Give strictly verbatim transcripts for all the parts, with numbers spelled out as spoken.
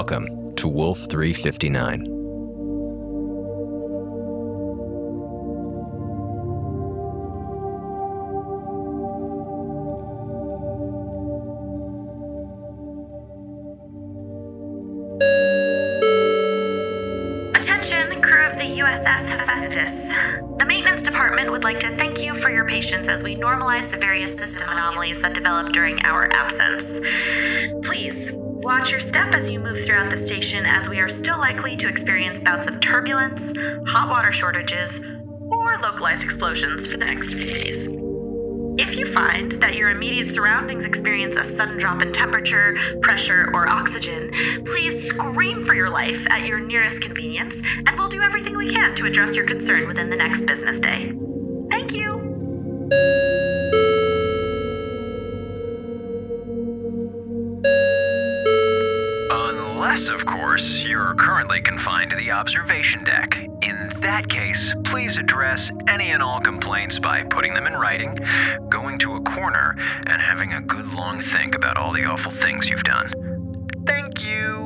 Welcome to Wolf three fifty-nine. Attention, crew of the U S S Hephaestus. The maintenance department would like to thank you for your patience as we normalize the various system anomalies that developed during our absence. Please, watch your step as you move throughout the station, as we are still likely to experience bouts of turbulence, hot water shortages, or localized explosions for the next few days. If you find that your immediate surroundings experience a sudden drop in temperature, pressure, or oxygen, please scream for your life at your nearest convenience, and we'll do everything we can to address your concern within the next business day. Thank you. Unless, of course, you're currently confined to the observation deck. In that case, please address any and all complaints by putting them in writing, going to a corner, and having a good long think about all the awful things you've done. Thank you.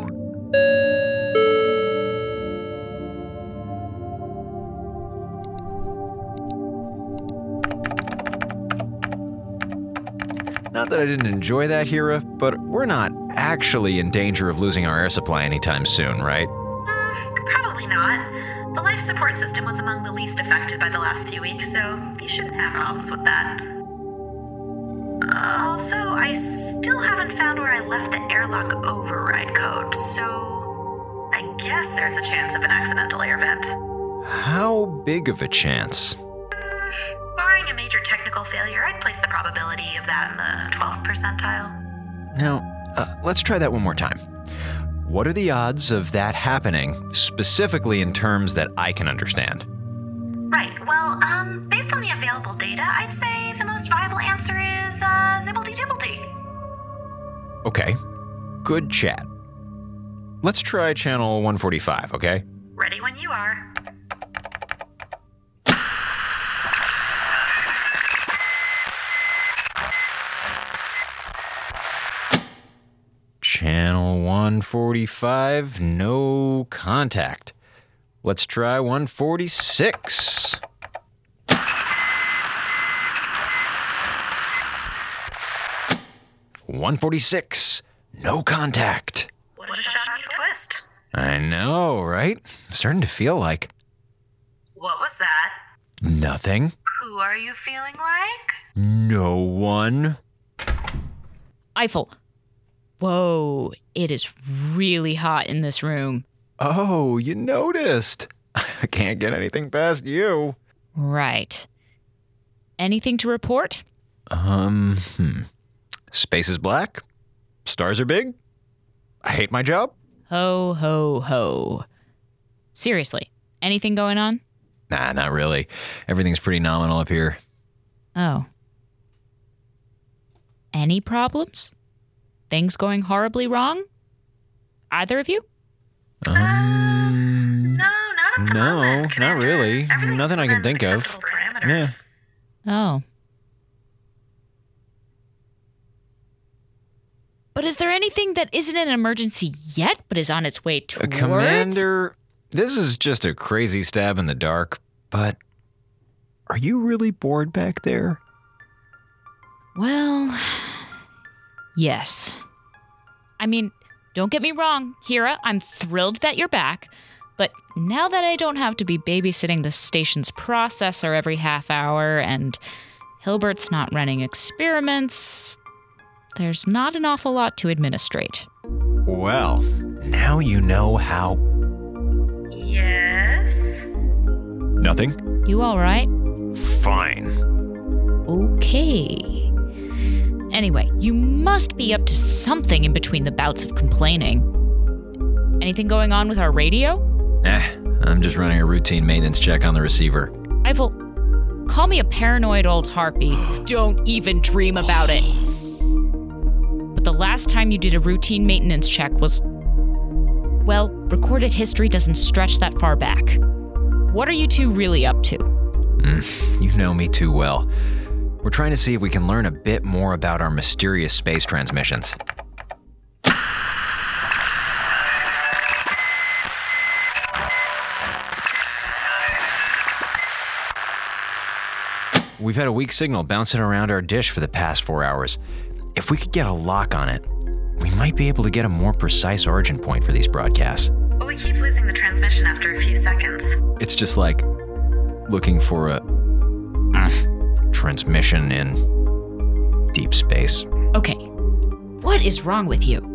Not that I didn't enjoy that, Hira, but we're not actually in danger of losing our air supply anytime soon, right? Mm, probably not. The life support system was among the least affected by the last few weeks, so you shouldn't have problems with that. Although I still haven't found where I left the airlock override code, so I guess there's a chance of an accidental air vent. How big of a chance? Mm, barring a major technical failure, I'd place the probability of that in the twelfth percentile. Now, uh, let's try that one more time. What are the odds of that happening, specifically in terms that I can understand? Right, well, um, based on the available data, I'd say the most viable answer is, uh, zibbledy-dibbledy. Okay, good chat. Let's try channel one forty-five, okay? Ready when you are. Channel one forty-five, no contact. Let's try one forty-six. one forty-six, no contact. What a shocking twist. I know, right? Starting to feel like... What was that? Nothing. Who are you feeling like? No one. Eiffel. Whoa, it is really hot in this room. Oh, you noticed. I can't get anything past you. Right. Anything to report? Um, hmm. Space is black. Stars are big. I hate my job. Ho, ho, ho. Seriously, anything going on? Nah, not really. Everything's pretty nominal up here. Oh. Any problems? Things going horribly wrong? Either of you? Um, no, not at the no, moment, not Commander. really. Everything's Nothing I can within think of. acceptable parameters. Oh. But is there anything that isn't an emergency yet, but is on its way Uh, towards? Commander, this is just a crazy stab in the dark, but are you really bored back there? Well, yes. I mean, don't get me wrong, Hira, I'm thrilled that you're back, but now that I don't have to be babysitting the station's processor every half hour and Hilbert's not running experiments, there's not an awful lot to administrate. Well, now you know how... Yes? Nothing? You all right? Fine. Okay. Anyway, you must be up to something in between the bouts of complaining. Anything going on with our radio? Eh, I'm just running a routine maintenance check on the receiver. Eiffel, call me a paranoid old harpy. Don't even dream about it. But the last time you did a routine maintenance check was... Well, recorded history doesn't stretch that far back. What are you two really up to? Mm, you know me too well. We're trying to see if we can learn a bit more about our mysterious space transmissions. We've had a weak signal bouncing around our dish for the past four hours. If we could get a lock on it, we might be able to get a more precise origin point for these broadcasts. But we keep losing the transmission after a few seconds. It's just like looking for a uh, transmission in deep space. Okay, what is wrong with you?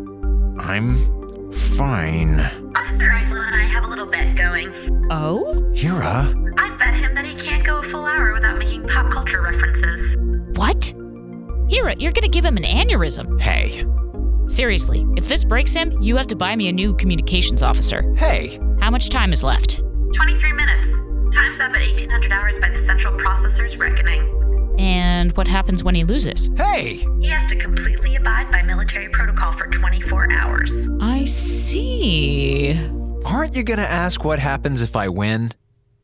I'm fine. Officer Eiffel and I have a little bet going. Oh? Hira? I've bet him that he can't go a full hour without making pop culture references. What? Hira, you're gonna give him an aneurysm. Hey. Seriously, if this breaks him, you have to buy me a new communications officer. Hey. How much time is left? twenty-three minutes. Time's up at eighteen hundred hours by the central processor's reckoning. And what happens when he loses? Hey! He has to completely abide by military protocol for twenty-four hours. I see. Aren't you gonna ask what happens if I win?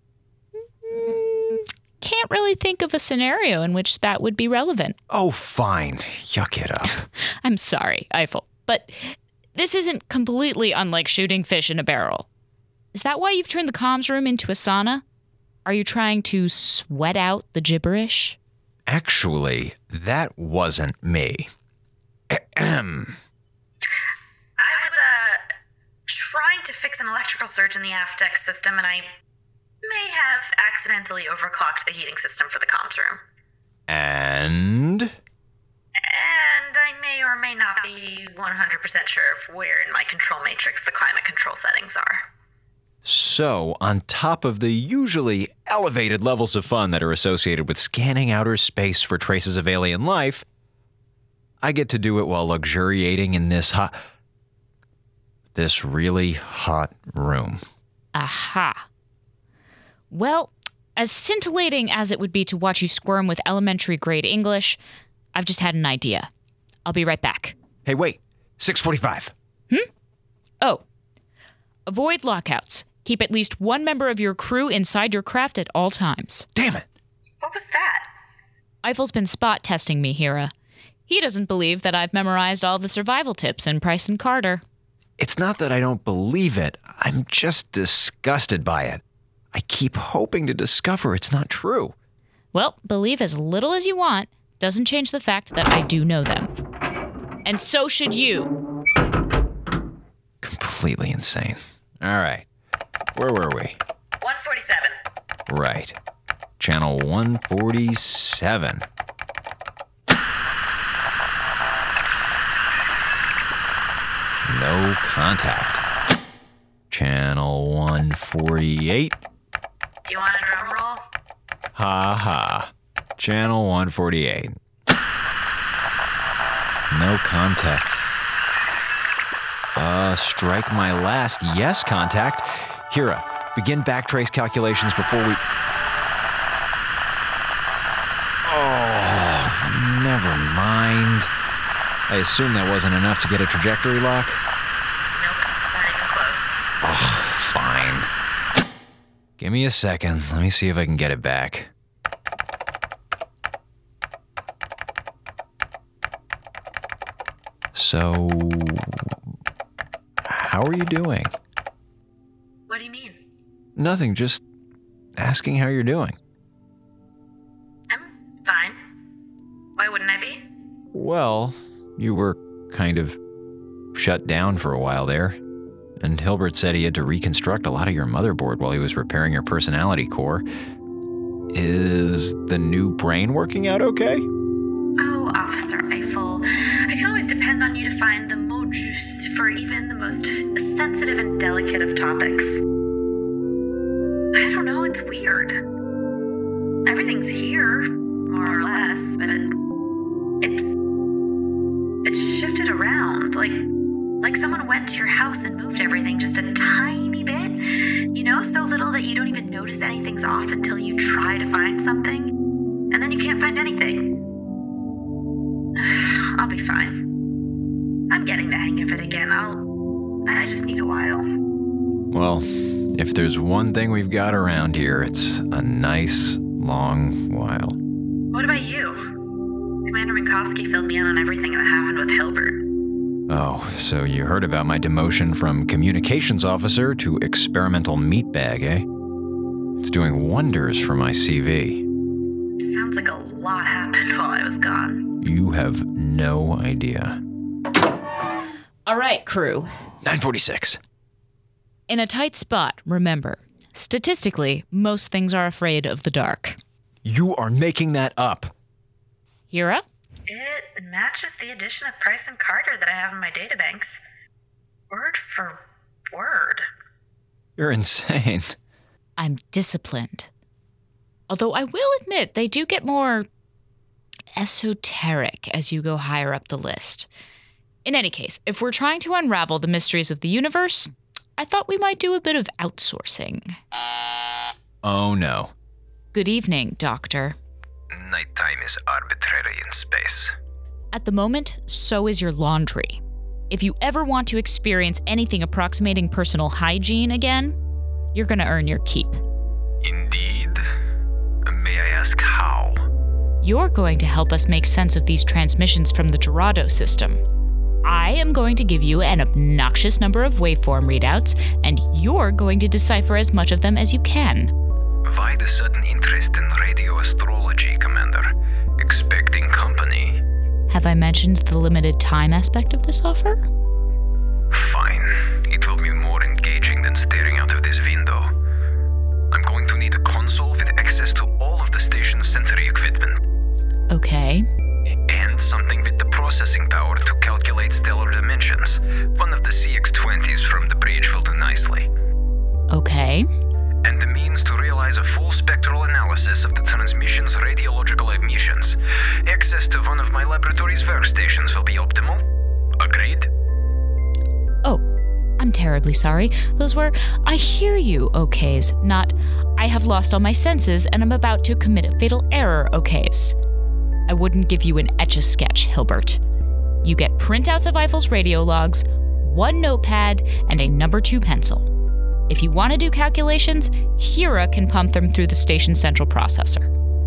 Mm, can't really think of a scenario in which that would be relevant. Oh, fine. Yuck it up. I'm sorry, Eiffel, but this isn't completely unlike shooting fish in a barrel. Is that why you've turned the comms room into a sauna? Are you trying to sweat out the gibberish? Actually, that wasn't me. Ahem. I was, uh, trying to fix an electrical surge in the aft deck system, and I may have accidentally overclocked the heating system for the comms room. And? And I may or may not be one hundred percent sure of where in my control matrix the climate control settings are. So, on top of the usually elevated levels of fun that are associated with scanning outer space for traces of alien life, I get to do it while luxuriating in this hot... this really hot room. Aha. Well, as scintillating as it would be to watch you squirm with elementary grade English, I've just had an idea. I'll be right back. Hey, wait. six forty-five. Hmm? Oh. Avoid lockouts. Keep at least one member of your crew inside your craft at all times. Damn it. What was that? Eiffel's been spot testing me, Hira. He doesn't believe that I've memorized all the survival tips in Price and Carter. It's not that I don't believe it. I'm just disgusted by it. I keep hoping to discover it's not true. Well, believe as little as you want doesn't change the fact that I do know them. And so should you. Completely insane. All right. Where were we? one forty-seven. Right. Channel one forty-seven. No contact. Channel one forty-eight. Do you want a drum roll? Ha ha. Channel one forty-eight. No contact. Uh, strike my last yes contact. Hira, begin backtrace calculations before we... Oh, never mind. I assume that wasn't enough to get a trajectory lock? Nope, not even close. Oh, fine. Give me a second. Let me see if I can get it back. So, how are you doing? What do you mean? Nothing, just asking how you're doing. I'm fine. Why wouldn't I be? Well, you were kind of shut down for a while there, and Hilbert said he had to reconstruct a lot of your motherboard while he was repairing your personality core. Is the new brain working out okay? Oh, Officer Eiffel, I can always depend on you to find the mot juste for even the most sensitive and delicate of topics. I don't know, it's weird. Everything's here, more or less, but it's... it's shifted around, like... like someone went to your house and moved everything just a tiny bit. You know, so little that you don't even notice anything's off until you try to find something. And then you can't find anything. I'll be fine. I'm getting the hang of it again. I'll... I just need a while. Well, if there's one thing we've got around here, it's a nice, long while. What about you? Commander Minkowski filled me in on everything that happened with Hilbert. Oh, so you heard about my demotion from communications officer to experimental meatbag, eh? It's doing wonders for my C V. Sounds like a lot happened while I was gone. You have no idea. All right, crew. nine forty-six. In a tight spot, remember, statistically, most things are afraid of the dark. You are making that up. Hira? It matches the edition of Price and Carter that I have in my databanks. Word for word. You're insane. I'm disciplined. Although I will admit, they do get more esoteric as you go higher up the list. In any case, if we're trying to unravel the mysteries of the universe, I thought we might do a bit of outsourcing. Oh no. Good evening, Doctor. Nighttime is arbitrary in space. At the moment, so is your laundry. If you ever want to experience anything approximating personal hygiene again, you're gonna earn your keep. Indeed? May I ask how? You're going to help us make sense of these transmissions from the Dorado system. I am going to give you an obnoxious number of waveform readouts, and you're going to decipher as much of them as you can. Why the sudden interest in radio astrology, Commander? Expecting company? Have I mentioned the limited time aspect of this offer? Fine. It will be more engaging than staring out of this window. I'm going to need a console with access to all of the station's sensory equipment. Okay. And something with the processing power to calculate stellar dimensions. One of the C X twenties from the bridge will do nicely. Okay. And the means to realize a full spectral analysis of the transmission's radiological emissions. Access to one of my laboratory's workstations will be optimal. Agreed? Oh, I'm terribly sorry. Those were, I hear you, okays, not, I have lost all my senses and I'm about to commit a fatal error, okays. I wouldn't give you an Etch-a-Sketch, Hilbert. You get printouts of Eiffel's radio logs, one notepad, and a number two pencil. If you want to do calculations, Hira can pump them through the station's central processor.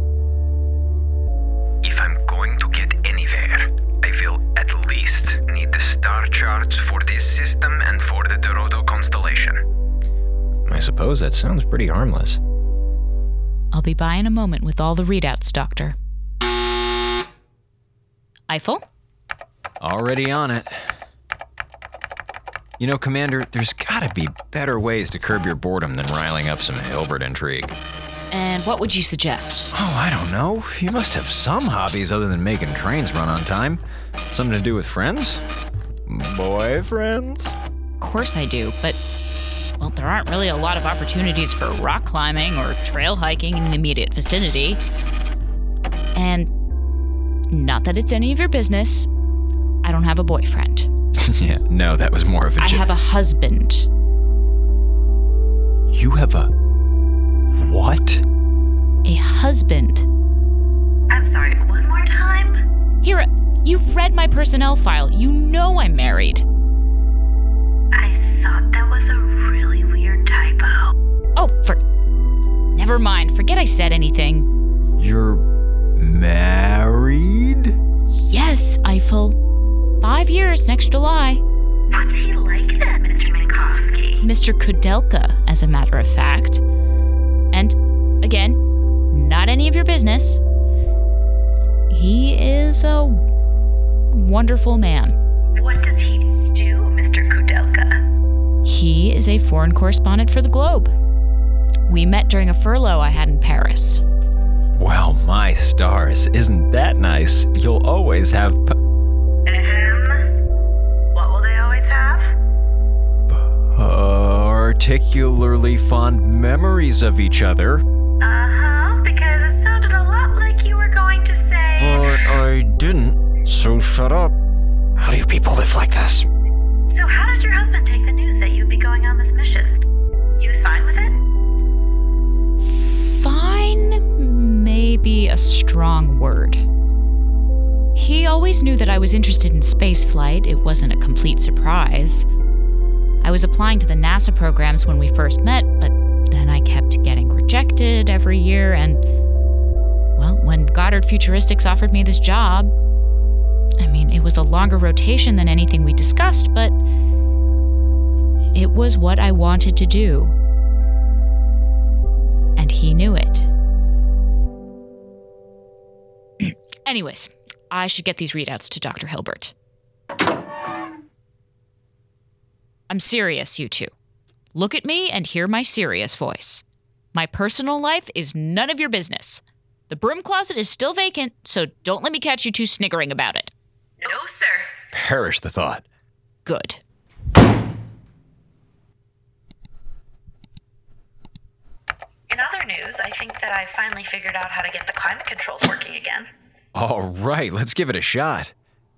If I'm going to get anywhere, I will at least need the star charts for this system and for the Dorado constellation. I suppose that sounds pretty harmless. I'll be by in a moment with all the readouts, Doctor. Eiffel? Already on it. You know, Commander, there's gotta be better ways to curb your boredom than riling up some Hilbert intrigue. And what would you suggest? Oh, I don't know. You must have some hobbies other than making trains run on time. Something to do with friends? Boyfriends? Of course I do, but, well, there aren't really a lot of opportunities for rock climbing or trail hiking in the immediate vicinity. And not that it's any of your business, I don't have a boyfriend. Yeah, no, that was more of a I j- have a husband. You have a... what? A husband. I'm sorry, one more time? Hira, you've read my personnel file. You know I'm married. I thought that was a really weird typo. Oh, for... Never mind. Forget I said anything. You're... married? Yes, Eiffel. Five years next July. What's he like then, Mister Minkowski? Mister Kudelka, as a matter of fact. And, again, not any of your business. He is a wonderful man. What does he do, Mister Kudelka? He is a foreign correspondent for the Globe. We met during a furlough I had in Paris. Well, my stars, isn't that nice? You'll always have... P- What will they always have? particularly fond memories of each other. Uh-huh, because it sounded a lot like you were going to say... But I didn't, so shut up. How do you people live like this? So how did your husband take the news that you'd be going on this mission? He was fine with it? Fine may be a strong word. He always knew that I was interested in spaceflight. It wasn't a complete surprise. I was applying to the NASA programs when we first met, but then I kept getting rejected every year, and, well, when Goddard Futuristics offered me this job, I mean, it was a longer rotation than anything we discussed, but it was what I wanted to do. And he knew it. Anyways, I should get these readouts to Doctor Hilbert. I'm serious, you two. Look at me and hear my serious voice. My personal life is none of your business. The broom closet is still vacant, so don't let me catch you two sniggering about it. No, sir. Perish the thought. Good. In other news, I think that I finally figured out how to get the climate controls working again. All right, let's give it a shot.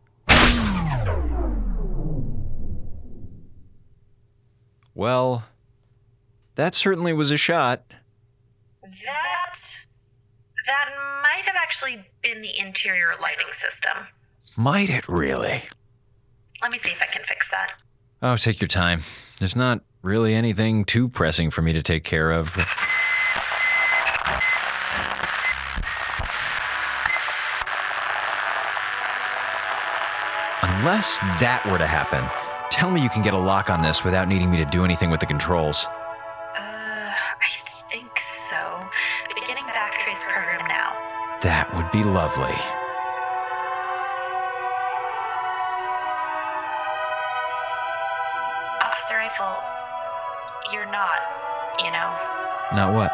Well, that certainly was a shot. That... That might have actually been the interior lighting system. Might it really? Let me see if I can fix that. Oh, take your time. There's not really anything too pressing for me to take care of. Unless that were to happen, tell me you can get a lock on this without needing me to do anything with the controls. Uh, I think so. Beginning backtrace program now. That would be lovely. Officer Eiffel, you're not, you know. Not what?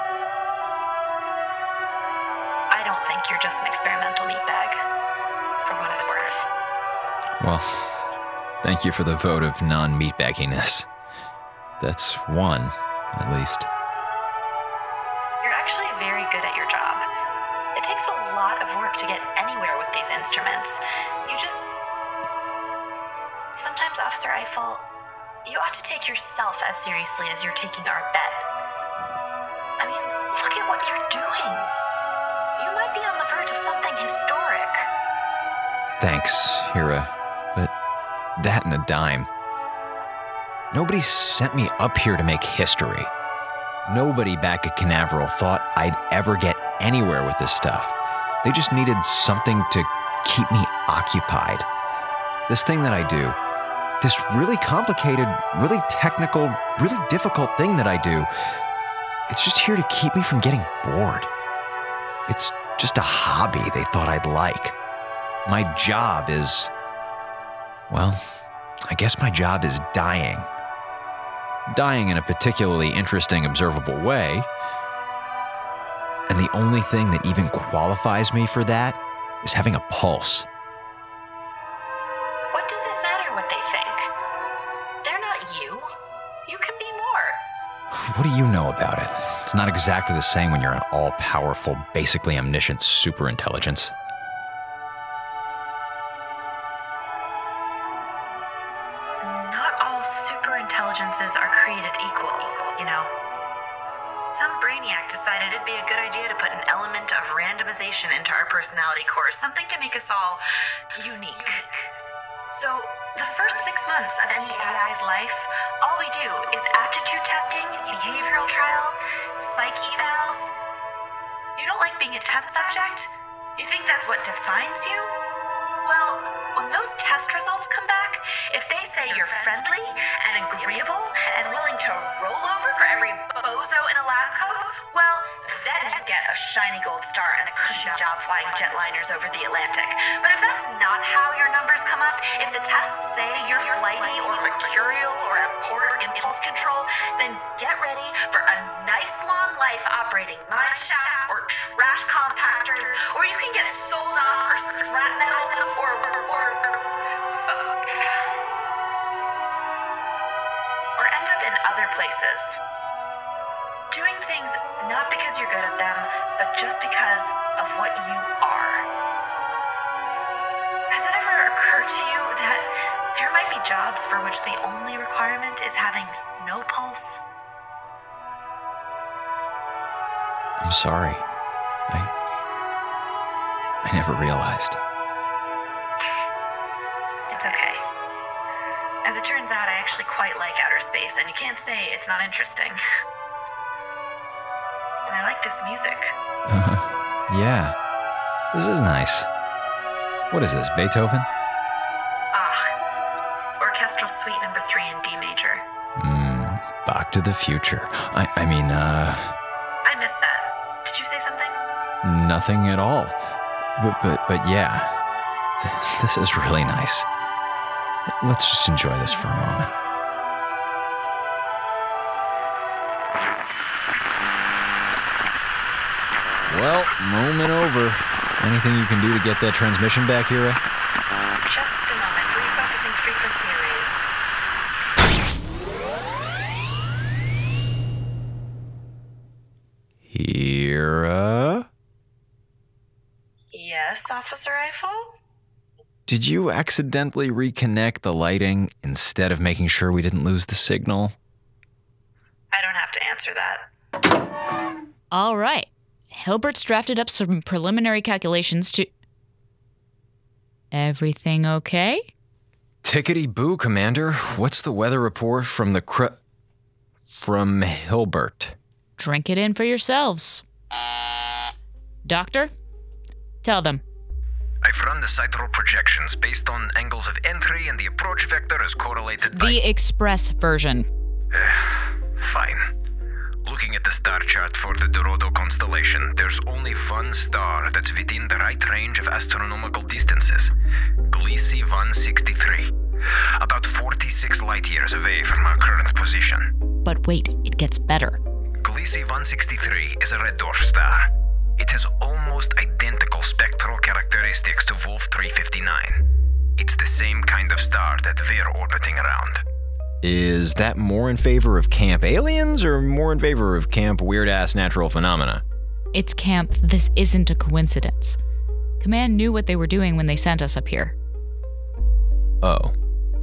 I don't think you're just an experimental meatbag, for what it's worth. Well, thank you for the vote of non-meatbagginess. That's one, at least. You're actually very good at your job. It takes a lot of work to get anywhere with these instruments. You just... Sometimes, Officer Eiffel, you ought to take yourself as seriously as you're taking our bet. I mean, look at what you're doing. You might be on the verge of something historic. Thanks, Hira, but that and a dime. Nobody sent me up here to make history. Nobody back at Canaveral thought I'd ever get anywhere with this stuff. They just needed something to keep me occupied. This thing that I do, this really complicated, really technical, really difficult thing that I do, it's just here to keep me from getting bored. It's just a hobby they thought I'd like. My job is, well, I guess my job is dying. Dying in a particularly interesting, observable way. And the only thing that even qualifies me for that is having a pulse. What does it matter what they think? They're not you. You can be more. What do you know about it? It's not exactly the same when you're an all-powerful, basically omniscient superintelligence. Not all superintelligences are created equal, you know. Some brainiac decided it'd be a good idea to put an element of randomization into our personality cores, something to make us all unique. So, the first six months of any A I's life, all we do is aptitude testing, behavioral trials, psych evals. You don't like being a test subject? You think that's what defines you? Well, when those test results come back, if they say you're friendly and agreeable and willing to roll over for every bozo in a lab coat, well, then you get a shiny gold star and a cushy job flying jetliners over the Atlantic. But if that's not how your numbers come up, if the tests say you're flighty or mercurial or have poor impulse control, then get ready for a nice long life operating mine shafts or trash compactors, or you can get sold off or scrap metal or or uh, or end up in other places. Doing things not because you're good at them, but just because of what you are. Has it ever occurred to you that there might be jobs for which the only requirement is having no pulse? I'm sorry. I... I never realized. It's okay. As it turns out, I actually quite like outer space, and you can't say it's not interesting. And I like this music. Uh, yeah. This is nice. What is this, Beethoven? Ah, Orchestral Suite number three in D major. Hmm, Back to the Future. I, I mean, uh... I missed that. Did you say something? Nothing at all. But, but, but yeah, th- this is really nice. Let's just enjoy this for a moment. Well, moment over. Anything you can do to get that transmission back, Hira? Just a moment. Refocusing frequency arrays. Hira? Yes, Officer Eiffel? Did you accidentally reconnect the lighting instead of making sure we didn't lose the signal? I don't have to answer that. All right. Hilbert's drafted up some preliminary calculations to... Everything okay? Tickety-boo, Commander. What's the weather report from the cr... from Hilbert? Drink it in for yourselves. Doctor, tell them. I've run the sideroll projections based on angles of entry, and the approach vector is correlated by... The express version. Fine. Looking at the star chart for the Dorado constellation, there's only one star that's within the right range of astronomical distances. Gliese one sixty-three. About forty-six light years away from our current position. But wait, it gets better. Gliese one sixty-three is a red dwarf star. It has almost identical spectral characteristics to Wolf three fifty-nine. It's the same kind of star that we're orbiting around. Is that more in favor of Camp Aliens or more in favor of Camp Weird-Ass Natural Phenomena? It's camp. This isn't a coincidence. Command knew what they were doing when they sent us up here. Oh.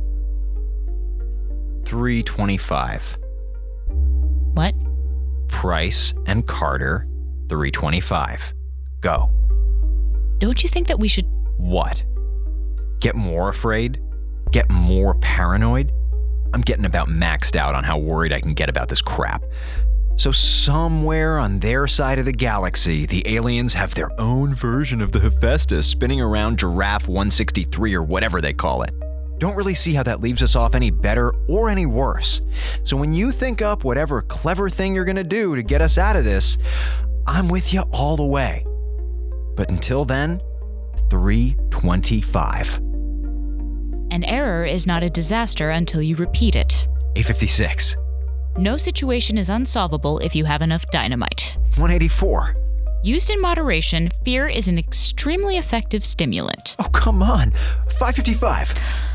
three twenty-five. What? Price and Carter, three twenty-five. Go. Don't you think that we should... What? Get more afraid? Get more paranoid? I'm getting about maxed out on how worried I can get about this crap. So somewhere on their side of the galaxy, the aliens have their own version of the Hephaestus spinning around Giraffe one sixty-three or whatever they call it. Don't really see how that leaves us off any better or any worse. So when you think up whatever clever thing you're gonna do to get us out of this, I'm with you all the way. But until then, three twenty-five. An error is not a disaster until you repeat it. eight fifty-six. No situation is unsolvable if you have enough dynamite. one eighty-four. Used in moderation, fear is an extremely effective stimulant. Oh, come on. five fifty-five.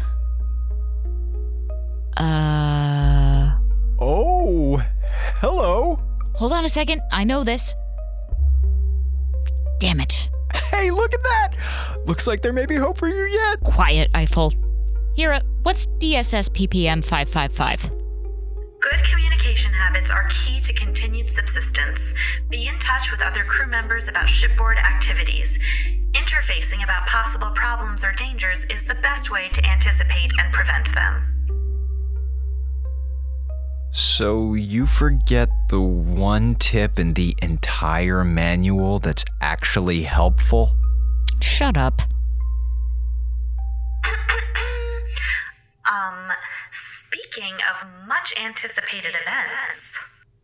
Uh... Oh, hello. Hold on a second. I know this. Damn it. Hey, look at that. Looks like there may be hope for you yet. Quiet, Eiffel. Hira, what's D S S P P M five five five? Good communication habits are key to continued subsistence. Be in touch with other crew members about shipboard activities. Interfacing about possible problems or dangers is the best way to anticipate and prevent them. So you forget the one tip in the entire manual that's actually helpful? Shut up. um, speaking of much anticipated events.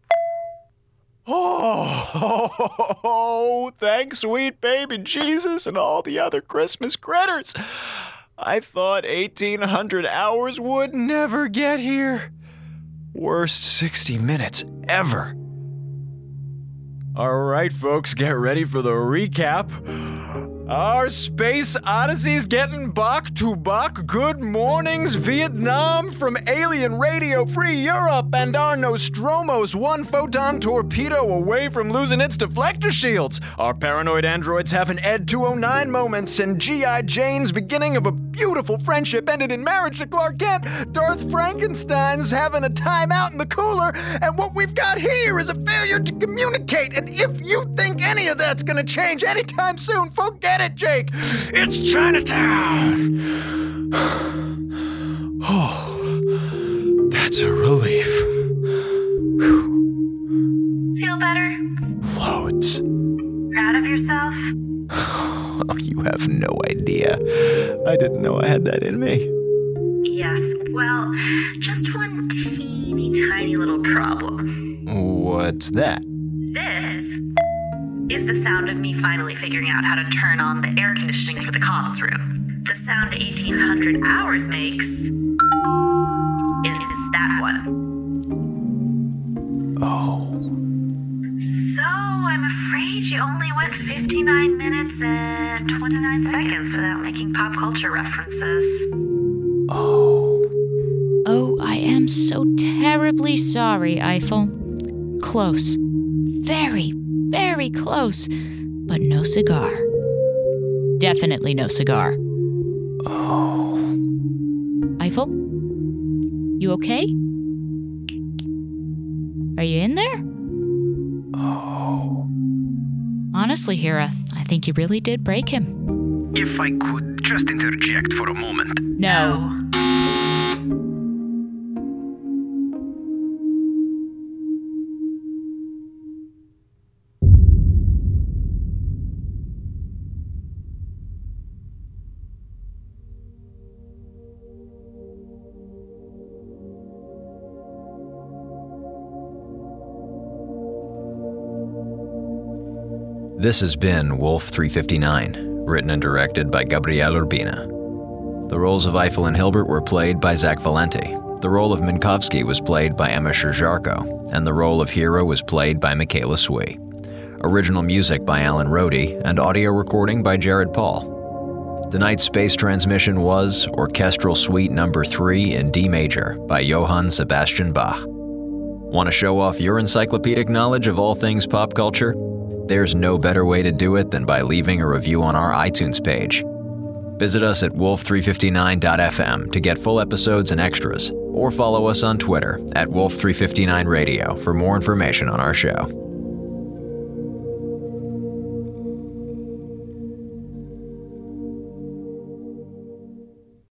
Oh, thanks, sweet baby Jesus and all the other Christmas critters. I thought eighteen hundred hours would never get here. Worst sixty minutes ever. All right, folks, get ready for the recap. Our space odyssey's getting back to back. Good mornings, Vietnam, from Alien Radio Free Europe, and our Nostromos one photon torpedo away from losing its deflector shields. Our paranoid androids having Ed two oh nine moments, and G I. Jane's beginning of a beautiful friendship ended in marriage to Clark Kent. Darth Frankenstein's having a timeout in the cooler, and what we've got here is a failure to communicate. And if you think any of that's gonna change anytime soon, forget it, Jake. It's Chinatown. Oh, that's a relief. Feel better? Loads. Proud of yourself? Oh, you have no idea. I didn't know I had that in me. Yes, well, just one teeny tiny little problem. What's that? This is the sound of me finally figuring out how to turn on the air conditioning for the comms room. The sound eighteen hundred hours makes is that one. Oh. So I'm afraid you only went fifty-nine minutes and twenty-nine seconds without making pop culture references. Oh. Oh, I am so terribly sorry, Eiffel. Close. Very, very close. But no cigar. Definitely no cigar. Oh. Eiffel? You okay? Are you in there? Oh. Honestly, Hira, I think you really did break him. If I could just interject for a moment. No. This has been Wolf three fifty-nine, written and directed by Gabriel Urbina. The roles of Eiffel and Hilbert were played by Zach Valenti. The role of Minkowski was played by Emma Sherjarko, and the role of Hira was played by Michaela Swee. Original music by Alan Rohde, and audio recording by Jared Paul. Tonight's space transmission was Orchestral Suite Number three in D major by Johann Sebastian Bach. Want to show off your encyclopedic knowledge of all things pop culture? There's no better way to do it than by leaving a review on our iTunes page. Visit us at wolf three fifty-nine dot f m to get full episodes and extras, or follow us on Twitter at wolf three fifty-nine radio for more information on our show.